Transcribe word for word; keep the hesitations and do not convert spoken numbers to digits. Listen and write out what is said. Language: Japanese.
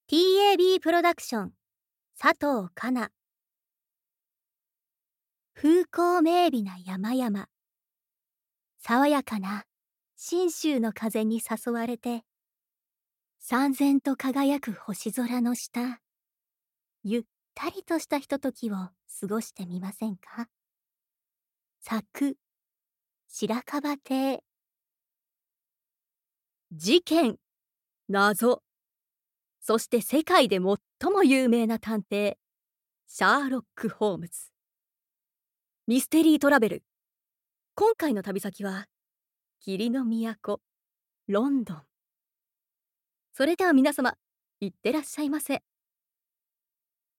ティーエービー プロダクション佐藤かな。風光明媚な山々、爽やかな信州の風に誘われて、燦然と輝く星空の下、ゆったりとしたひとときを過ごしてみませんか。作白樺亭。事件、謎、そして世界で最も有名な探偵、シャーロック・ホームズ。ミステリートラベル。今回の旅先は霧の都ロンドン。それでは皆様、いってらっしゃいませ。